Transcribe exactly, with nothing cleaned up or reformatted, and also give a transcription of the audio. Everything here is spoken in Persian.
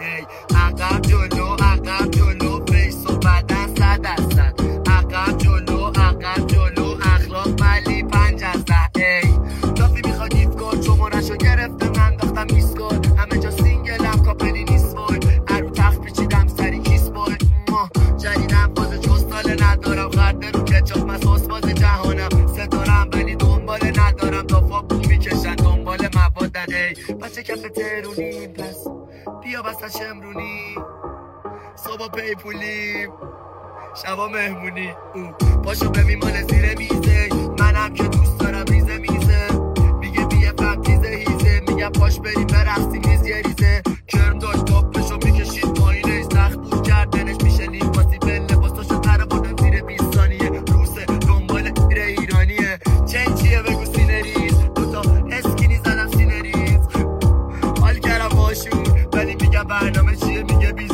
ای عقب جلو عقب جلو فیس و بدن صد درصد عقب جلو عقب جلو اخلاق ولی پنج از ده ای لافی میخواد گیف کن شمارشو گرفته من داختم میس کن همه جا سینگلم کاپلی نیست وای ارو تخت پیچیدم سری کیس بای ما جدیدم باز جستاله ندارم غرده رو کچاپ مساس باز جهانم ستارم ولی دنبال ندارم دافا بوم میکشن دنبال مبادن ای بچه کف ترونیم پس بیا بسن شمرونی صبح پی پولیم شبا مهمونی او پاشو به میمانه زیر میزه منم که دوست دارم ریزه میزه میگه بیه فهم تیزه هیزه میگه پاش بریم برقصیم ریز یه ریزه کرم داشت تاپشو میکشید پایینه سخت بود کردنش میشه نیم باسی بل لباساشو تره بودم زیر بیست ثانیه روسه دنبال تیر ایرانیه چند چیه بگو سینریز دوتا اسکینی زدم سینریز حال کردم باشون ولی میگم برنامه چیه میگه بیست